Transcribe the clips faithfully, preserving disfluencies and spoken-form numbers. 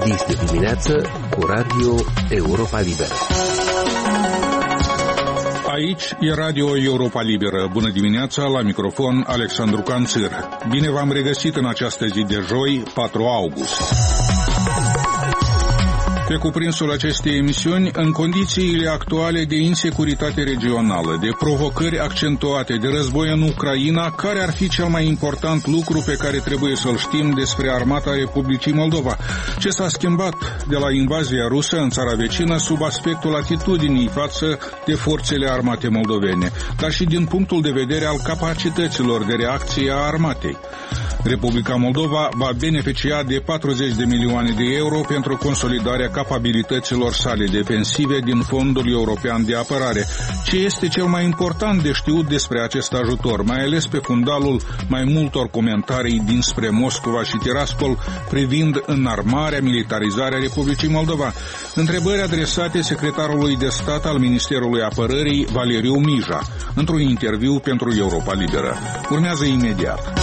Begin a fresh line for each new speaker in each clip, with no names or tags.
Este dimineață cu Radio Europa Liberă.
Aici e Radio Europa Liberă. Bună dimineața, la microfon Alexandru Canțir. Bine v-am regăsit în această zi de joi, patru august. Pe cuprinsul acestei emisiuni, în condițiile actuale de insecuritate regională, de provocări accentuate, de război în Ucraina, care ar fi cel mai important lucru pe care trebuie să-l știm despre armata Republicii Moldova? Ce s-a schimbat de la invazia rusă în țara vecină sub aspectul atitudinii față de forțele armate moldovene, dar și din punctul de vedere al capacităților de reacție a armatei? Republica Moldova va beneficia de patruzeci de milioane de euro pentru consolidarea capabilităților sale defensive din Fondul European de Apărare. Ce este cel mai important de știut despre acest ajutor, mai ales pe fundalul mai multor comentarii dinspre Moscova și Tiraspol privind înarmarea, militarizarea Republicii Moldova? Întrebări adresate secretarului de stat al Ministerului Apărării, Valeriu Mija, într-un interviu pentru Europa Liberă. Urmează imediat.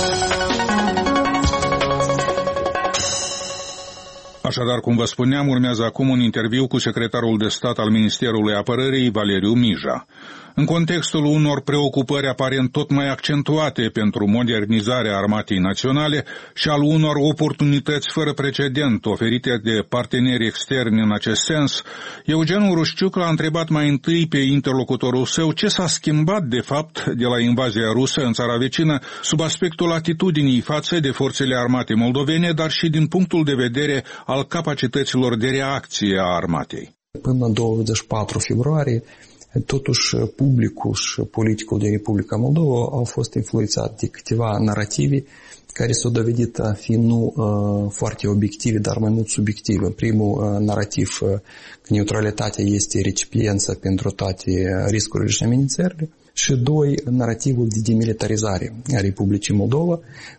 Așadar, cum vă spuneam, urmează acum un interviu cu secretarul de stat al Ministerului Apărării, Valeriu Mija. În contextul unor preocupări aparent tot mai accentuate pentru modernizarea armatei naționale și al unor oportunități fără precedent oferite de parteneri externi în acest sens, Eugen Urușciuc l-a întrebat mai întâi pe interlocutorul său ce s-a schimbat de fapt de la invazia rusă în țara vecină sub aspectul atitudinii față de forțele armate moldovene, dar și din punctul de vedere al capacităților de reacție a armatei.
Până douăzeci și patru februarie, totuși publicul și politicul din Republica Moldova au fost influențat de câteva narative care s-au dovedit a fi nu uh, foarte obiective, dar mai mult subiective. Primul uh, narativ uh, că neutralitatea este recipiență pentru toate riscurile și amenințările. Și doi, narativul de demilitarizare a Republicii Moldova,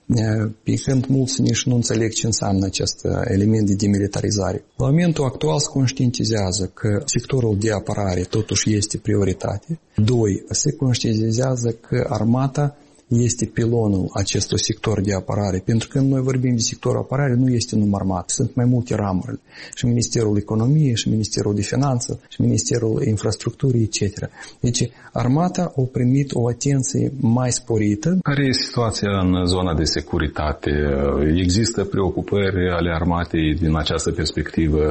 pe când mulți nici nu înțeleg ce înseamnă acest element de demilitarizare. La momentul actual se conștientizează că sectorul de apărare totuși este prioritate. Doi, se conștientizează că armata este pilonul acestui sector de apărare. Pentru că când noi vorbim de sectorul apărare, nu este numai armată. Sunt mai multe ramuri. Și Ministerul Economiei, și Ministerul de Finanțe, și Ministerul Infrastructurii, et cetera. Deci, armata a primit o atenție mai sporită.
Care e situația în zona de securitate? Există preocupări ale armatei din această perspectivă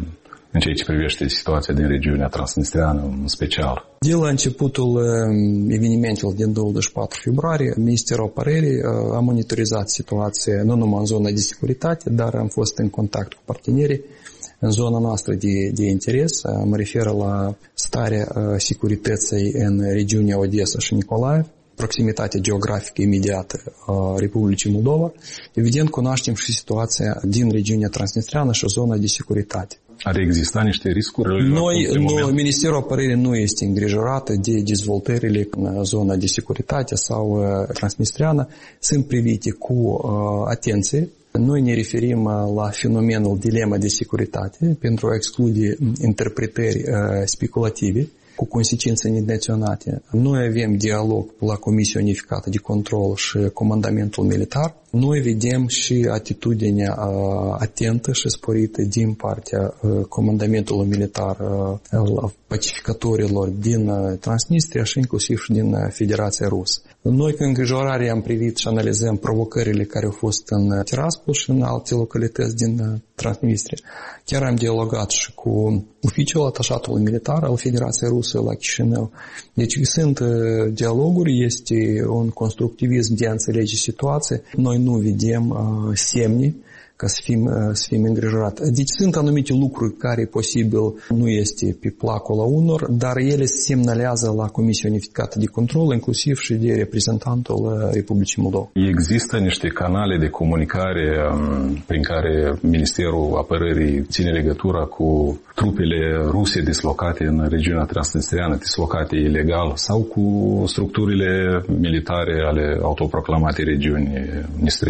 în ceea ce privește situația din regiunea transnistreană în special?
De la începutul evenimentelor din douăzeci și patru februarie, Ministerul Apărării a monitorizat situația nu numai în zona de securitate, dar am fost în contact cu partenerii în zona noastră de, de interes. Mă refer la starea securității în regiunea Odessa și Nicolaev, proximitatea geografică imediată a Republicii Moldova. Evident, cunoaștem și situația din regiunea transnistreană și zona de securitate.
Ar exista niște riscuri?
Noi, nu, Ministerul Apărării nu este îngrijorată de dezvoltările în zona de securitate sau uh, transnistreană. Sunt privite cu uh, atenție. Noi ne referim uh, la fenomenul dilema de securitate pentru a exclude interpretări uh, speculative cu consecințe nenaționate. Noi avem dialog la Comisia Unificată de Control și Comandamentul Militar. Noi vedem și atitudinea uh, atentă și sporită din partea uh, Comandamentului Militar uh, al pacificatorilor din uh, Transnistria și inclusiv și din uh, Federația Rusă. Noi, cu îngrijorare, am privit și analizăm provocările care au fost în Tiraspol și în alte localități din uh, Transnistria. Chiar am dialogat și cu oficiul atașatului militar al Federației Rusă la Chișinău. Deci sunt uh, dialoguri, este un constructivism de a înțelege situația. Noi nu vedem uh, semne ca să fim, uh, să fim îngrijorați. Deci sunt anumite lucruri care posibil nu este pe placul la unor, dar ele se semnalează la Comisia Unificată de Control, inclusiv și de reprezentantul Republicii Moldova.
Există niște canale de comunicare um, prin care Ministerul Apărării ține legătura cu trupele ruse dislocate în regiunea transnistreană, dislocate ilegal, sau cu structurile militare ale autoproclamatei regiuni nistrene.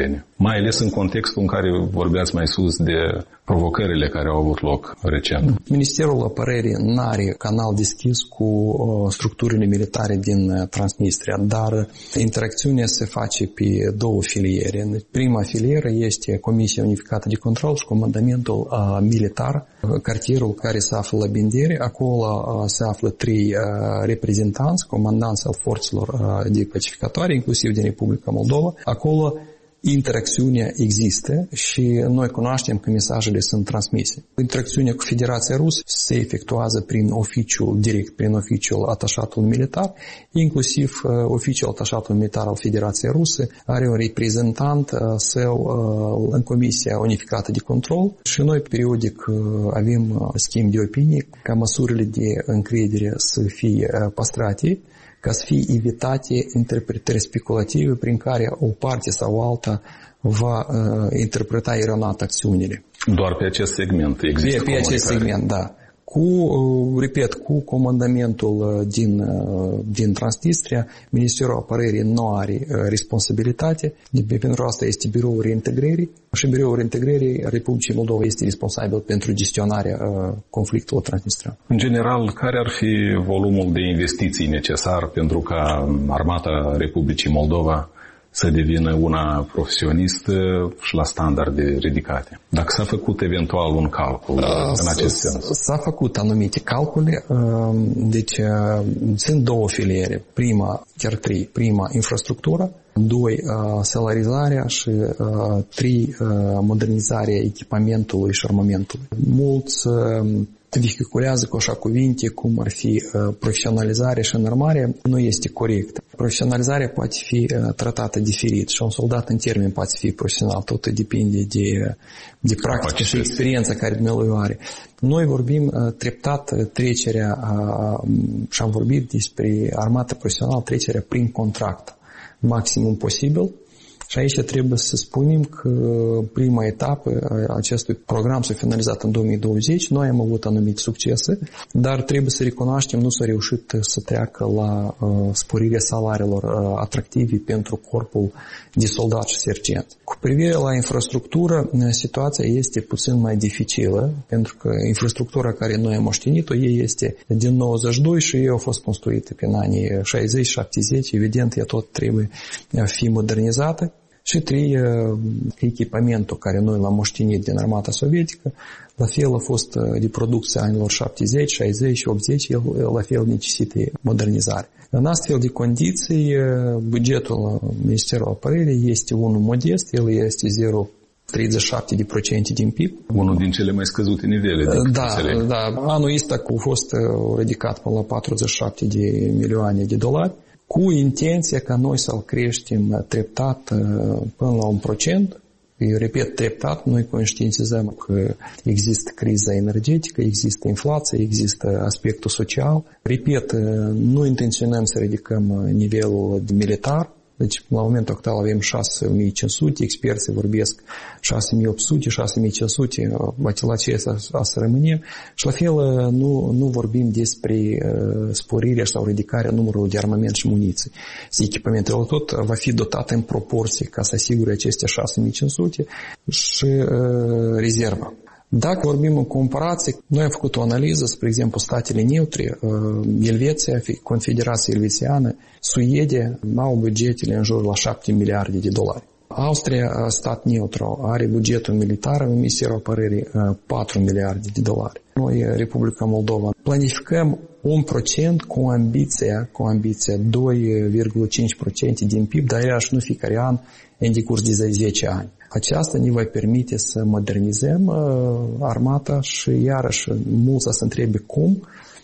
mai ales în contextul în care vorbeați mai sus de provocările care au avut loc recent.
Ministerul Apărării n-are canal deschis cu uh, structurile militare din uh, Transnistria, dar interacțiunea se face pe două filiere. Prima filieră este Comisia Unificată de Control și Comandamentul uh, Militar, uh, cartierul care se află la Benderi. Acolo uh, se află trei uh, reprezentanți, comandanți al forțelor uh, de pacificatoare, inclusiv din Republica Moldova. Acolo interacțiunea există și noi cunoaștem că mesajele sunt transmise. Interacțiunea cu Federația Rusă se efectuează prin oficiul, direct prin oficiul atașatului militar, inclusiv uh, oficiul atașatului militar al Federației Ruse are un reprezentant uh, său uh, în Comisia Unificată de Control și noi periodic uh, avem uh, schimb de opinii ca măsurile de încredere să fie uh, păstrate, ca să fie evitate interpretări speculative prin care o parte sau alta va uh, interpreta eronat acțiunile.
Doar pe acest segment există
Pe, pe acest segment, da. Cu, uh, repet, cu comandamentul din, uh, din Transnistria, Ministerul Apărării nu are uh, responsabilitate, pentru asta este Biroul Reintegrării și Biroul Reintegrării Republicii Moldova este responsabil pentru gestionarea uh, conflictului transnistrian.
În general, care ar fi volumul de investiții necesar pentru ca Armata Republicii Moldova să devină una profesionistă și la standarde ridicate? Dacă s-a făcut eventual un calcul uh, în acest sens.
S-a făcut anumite calcule, uh, deci uh, sunt două filiere. Prima, chiar trei. Prima, infrastructura, doi, uh, salarizarea și uh, trei, uh, modernizarea echipamentului și armamentului. Mulți uh, vehiculează cu așa cuvinte cum ar fi uh, profesionalizare și înarmare, nu este corect. Profesionalizarea poate fi uh, tratată diferit și un soldat în termen poate fi profesional, tot depinde de, de practică și experiența care dumnealui are. Noi vorbim uh, treptat trecerea uh, și am vorbit despre armată profesională, trecerea prin contract maximum posibil. Și aici trebuie să spunem că prima etapă a acestui program s-a finalizat în două mii douăzeci. Noi am avut anumite succese, dar trebuie să recunoaștem, nu s-a reușit să treacă la uh, sporirea salariilor uh, atractive pentru corpul de soldați și sergenți. Cu privire la infrastructură, situația este puțin mai dificilă, pentru că infrastructura care noi am moștenit-o, ei este din nouăzeci și doi și ei au fost construite prin anii șaizeci șaptezeci. Evident, ea tot trebuie fi modernizată. Și trei, echipamentul care noi l-am moștenit din armata sovietică, la fel a fost de producție anilor șaptezeci, șaizeci și optzeci, el la fel necesită modernizare. În astfel de condiții, bugetul Ministerului Apărării este unul modest, el este zero virgulă treizeci și șapte la sută din P I B.
Unul din cele mai scăzute nivele.
Da, da. Anul ăsta a fost ridicat până la patruzeci și șapte de milioane de dolari, cu intenția ca noi să-l creștem treptat până la un procent. Eu repet, treptat, noi conștientizăm că există criza energetică, există inflație, există aspectul social. Repet, nu intenționăm să ridicăm nivelul militar. Deci, la momentul actual avem șase mii cinci sute, experții vorbesc șase mii opt sute, șase mii cinci sute, la acesta să rămânem. Și la fel nu, nu vorbim despre uh, sporirea sau ridicarea numărului de armament și muniții. Echipamentele tot va fi dotat în proporție ca să asigure aceste șase mii cinci sute și uh, rezerva. Dacă vorbim în comparație, noi am făcut o analiză, spre exemplu, statele neutre, Elveția, Confederația Elvețiană, Suedia au bugetele în jur la șapte miliarde de dolari. Austria, stat neutru, are bugetul militar în Ministerul Apărării patru miliarde de dolari. Noi, Republica Moldova, planificăm un procent cu ambiția, cu ambiția doi virgulă cinci la sută din P I B, dar iarăși nu fiecare an în decurs de zece ani. Aceasta ne va permite să modernizăm uh, armata și iarăși mulți să întrebe cum.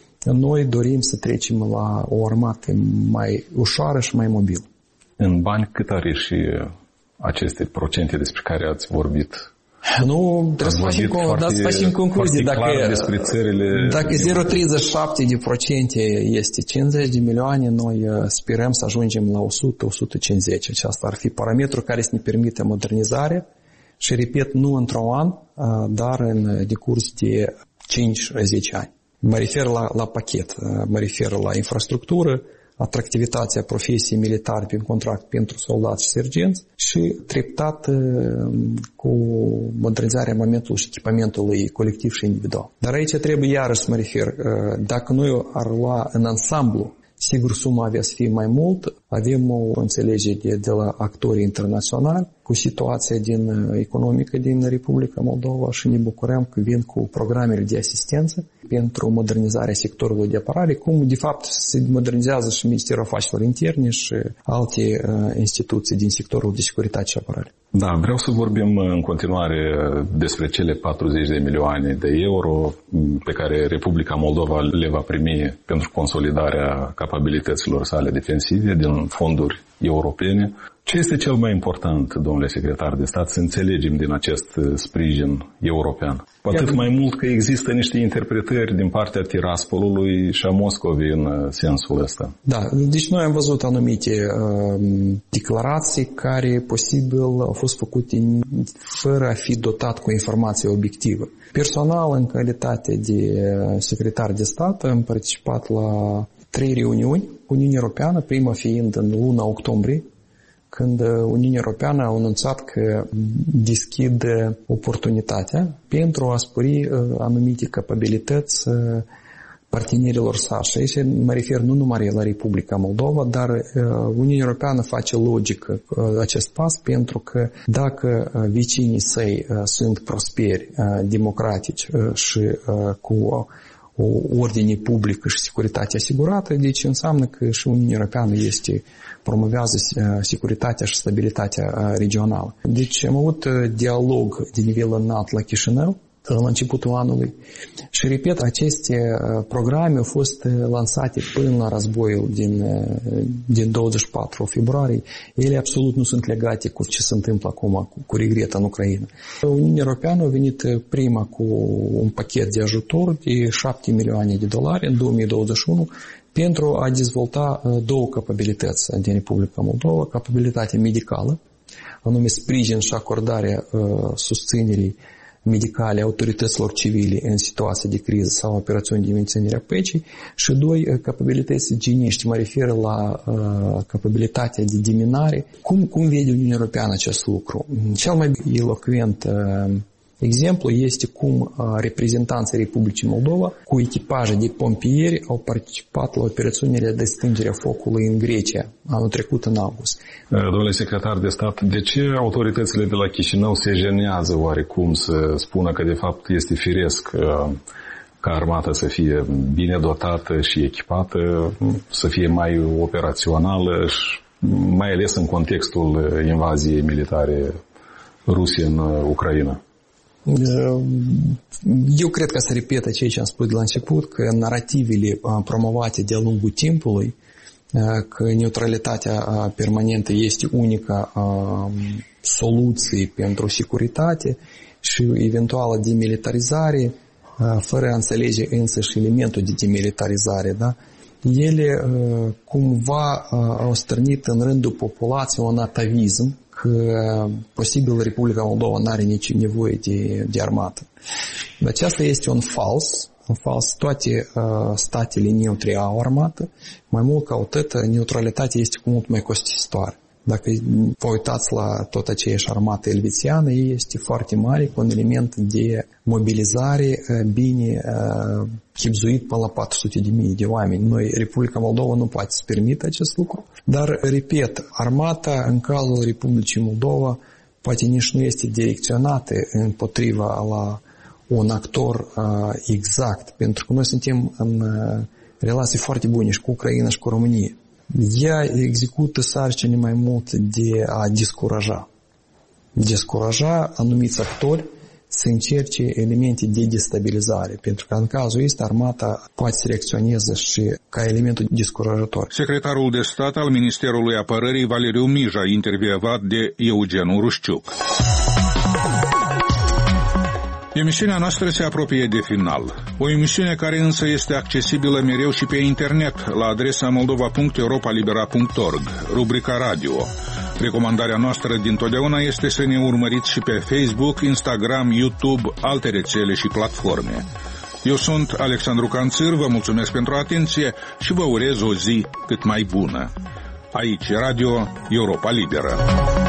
Noi dorim să trecem la o armată mai ușoară și mai mobilă.
În bani cât are și aceste procente despre care ați vorbit?
Nu, trebuie să facem, foarte, să facem concluzii. Dacă,
despre țările...
dacă zero virgulă treizeci și șapte la sută este cincizeci de milioane, noi sperăm să ajungem la o sută - o sută cincizeci. Aceasta ar fi parametrul care să ne permită modernizarea și, repet, nu într-un an, dar în decurs de cinci zece ani. Mă refer la, la pachet, mă refer la infrastructură, atractivitatea profesiei militare prin contract pentru soldați și sergenți și treptat cu modernizarea momentului și echipamentului colectiv și individual. Dar aici trebuie iarăși să mă refer, dacă noi ar lua în ansamblu, sigur suma avea să fie mai mult, avem o înțelegere de, de la actorii internaționali cu situația din, economică din Republica Moldova și ne bucurăm că vin cu programele de asistență pentru modernizarea sectorului de apărare, cum de fapt se modernizează și Ministerul Afacerilor Interne și alte uh, instituții din sectorul de securitate și apărare.
Da, vreau să vorbim în continuare despre cele patruzeci de milioane de euro pe care Republica Moldova le va primi pentru consolidarea capabilităților sale defensive din fonduri europene. Ce este cel mai important, domnule secretar de stat, să înțelegem din acest sprijin european? Cu atât mai mult că există niște interpretări din partea Tiraspolului și a Moscovei în sensul ăsta.
Da, deci noi am văzut anumite uh, declarații care posibil au fost făcute fără a fi dotat cu informație obiectivă. Personal, în calitate de secretar de stat, am participat la trei reuniuni cu Uniunea Europeană, prima fiind în luna octombrie, când Uniunea Europeană a anunțat că deschide oportunitatea pentru a spori anumite capabilități partenerilor săi. Și aici mă refer nu numai la Republica Moldova, dar Uniunea Europeană face logică acest pas pentru că dacă vecinii săi sunt prosperi, democratici și cu o ordine publică și securitate asigurată, deci înseamnă că și Uniunea Europeană este, promovează securitatea și stabilitatea regională. Deci am avut dialog de nivel înalt la Chișinău la începutul anului și, repet, aceste programe au fost lansate până la războiul din, din douăzeci și patru februarie. Ele absolut nu sunt legate cu ce se întâmplă acum cu, cu regret în Ucraina. Uniunea Europeană a venit prima cu un pachet de ajutor de șapte milioane de dolari în două mii douăzeci și unu pentru a dezvolta două capabilități din Republica Moldova, capabilitatea medicală, anume sprijin și acordarea susținerii medicale autorităților civile în situații de criză sau operațiuni de menținere a păcii și, doi, capabilități igieniști. Mă refer la uh, capabilitatea de deminare. Cum, cum vede Uniunea Europeană acest lucru? Cel mai elocvent uh, exemplu este cum uh, reprezentanții Republicii Moldova cu echipaje de pompieri au participat la operațiunile de stingere a focului în Grecia anul trecut în august.
Domnule secretar de stat, de ce autoritățile de la Chișinău se jenează oarecum să spună că de fapt este firesc ca armata să fie bine dotată și echipată, să fie mai operațională și mai ales în contextul invaziei militare ruse în Ucraina?
Eu cred că să repet ceea ce am spus de la început, că narativele promovate de-a lungul timpului, că neutralitatea permanentă este unica soluție pentru securitate și eventuală demilitarizare, fără a înțelege însăși elementul de demilitarizare, da? Ele cumva au stârnit în rândul populației un atavism că posibil Republica Moldova nu are nici nevoie de, de armată. Aceasta este un fals, un fals. Toate uh, statele neutre au armată, mai mult ca atât, neutralitatea este cu mult mai costisitoare. Dacă vă uitați la tot aceeași armată elvețiană, este foarte mare, cu un element de mobilizare bine uh, chibzuit până la patru sute de mii de oameni. Noi, Republica Moldova, nu poate să permită acest lucru. Dar, repet, armata în cazul Republicii Moldova poate nici nu este direcționată împotriva la un actor uh, exact, pentru că noi suntem în uh, relații foarte bune și cu Ucraina și cu România. Ea execută sarcini mai mult de a descuraja. Descuraja anumiți actori să încerce elemente de destabilizare, pentru că în cazul ăsta armata poate să reacționeze și ca elementul descurajator.
Secretarul de stat al Ministerului Apărării Valeriu Mija, intervievat de Eugen Urușciuc. Emisiunea noastră se apropie de final. O emisiune care însă este accesibilă mereu și pe internet, la adresa moldova punct europa libera punct org, rubrica radio. Recomandarea noastră dintotdeauna este să ne urmăriți și pe Facebook, Instagram, YouTube, alte rețele și platforme. Eu sunt Alexandru Canțir, vă mulțumesc pentru atenție și vă urez o zi cât mai bună. Aici Radio Europa Liberă.